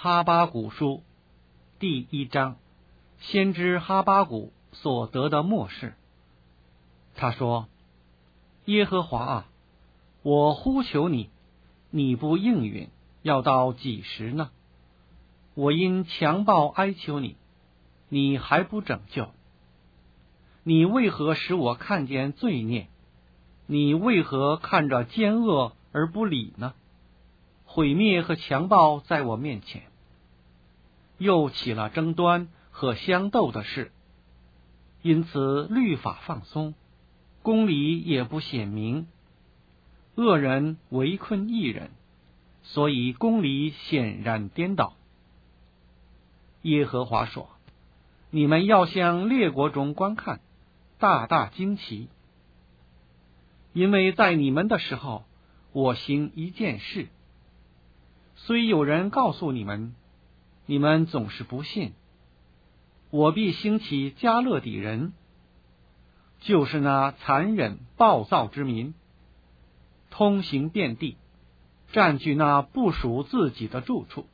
哈巴谷书第1章，先知哈巴谷所得的默示。他说：耶和华啊，我呼求你，你不应允，要到几时呢？我因强暴哀求你，你还不拯救。你为何使我看见罪孽？你为何看着奸恶而不理呢？毁灭和强暴在我面前，又起了争端和相斗的事，因此律法放松，公理也不显明，恶人围困义人，所以公理显然颠倒。耶和华说：你们要向列国中观看，大大惊奇，因为在你们的时候，我行一件事，虽有人告诉你们，你们总是不信。我必兴起加勒底人，就是那残忍暴躁之民，通行遍地，占据那不属自己的住处。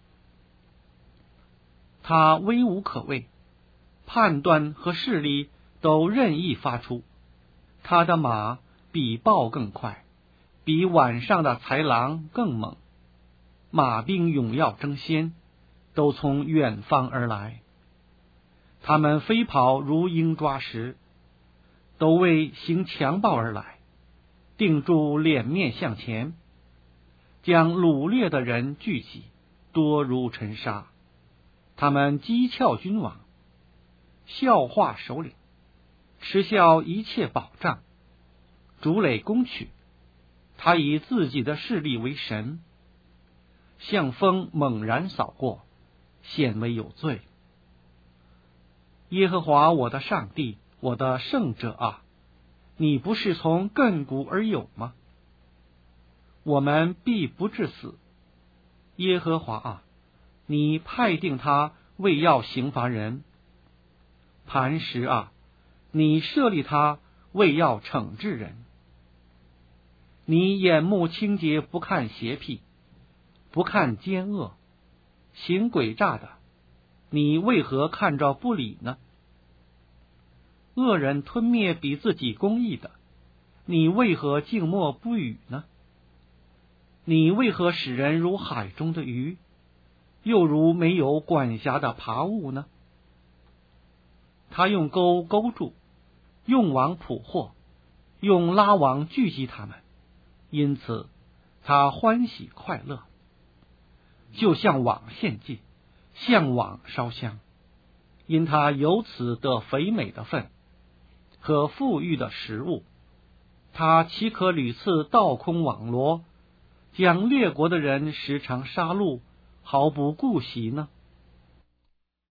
他威武可畏，判断和势力都任意发出。他的马比豹更快，比晚上的豺狼更猛。马兵勇要争先，都从远方而来。他们飞跑如鹰抓食，都为行强暴而来，定住脸面向前，将掳掠的人聚集，多如尘沙。他们讥诮君王，笑话首领，嗤笑一切保障，逐垒攻取。他以自己的势力为神，像风猛然扫过，显为有罪。耶和华我的上帝，我的圣者啊，你不是从亘古而有吗？我们必不致死。耶和华啊，你派定他为要刑罚人。磐石啊，你设立他为要惩治人。你眼目清洁，不看邪僻，不看奸恶，行诡诈的，你为何看着不理呢？恶人吞灭比自己公义的，你为何静默不语呢？你为何使人如海中的鱼，又如没有管辖的爬物呢？他用钩勾住，用网捕获，用拉网聚集他们，因此他欢喜快乐，就像网献祭，像网烧香，因他由此得肥美的分和富裕的食物。他岂可屡次倒空网罗，将列国的人时常杀戮，毫不顾惜呢？